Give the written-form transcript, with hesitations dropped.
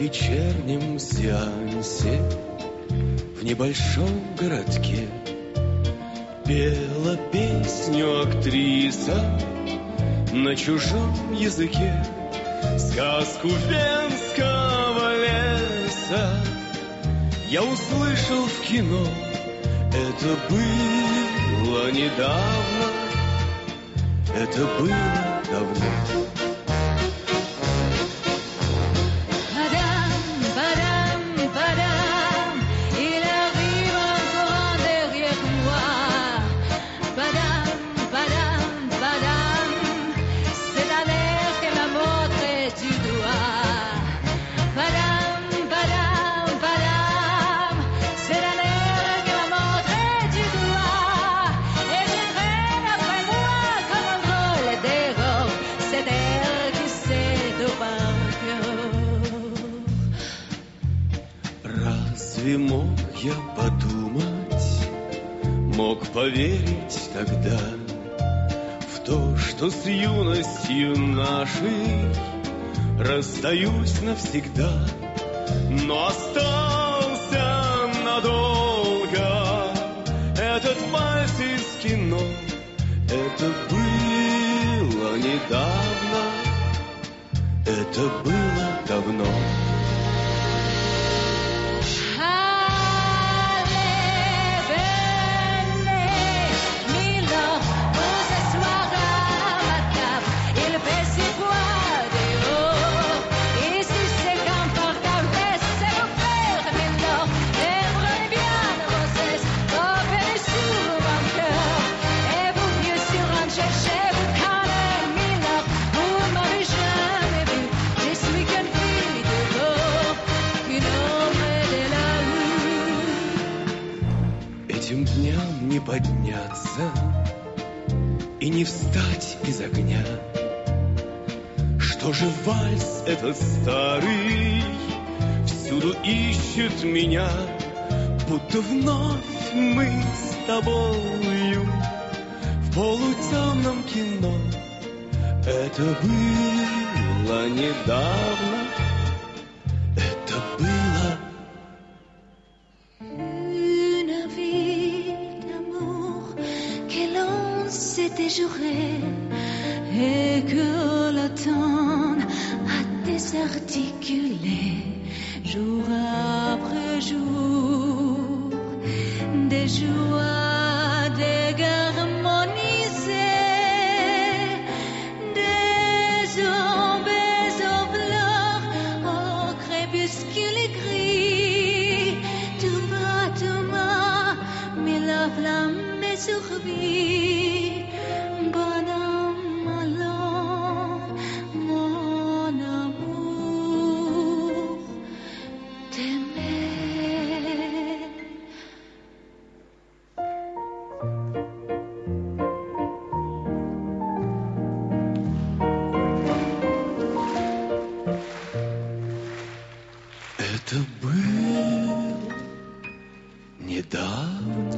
вечернем сеансе в небольшом городке пела песню актриса на чужом языке, сказку венского леса я услышал в кино. Это было недавно, это было давно. Разве мог я подумать, мог поверить тогда в то, что с юностью нашей расстаюсь навсегда, но остался надолго этот вальс из кино. Это было недавно, это было давно. Этим дням не подняться и не встать из огня. Что же вальс этот старый всюду ищет меня, будто вновь мы с тобою в полутемном кино. Это было недавно, это было. Et que le temps a désarticulé jour après jour, des joies déharmonisées, des ombres au fleurs, au crépuscule gris, tout bas, mais la flamme est survie. Это было недавно,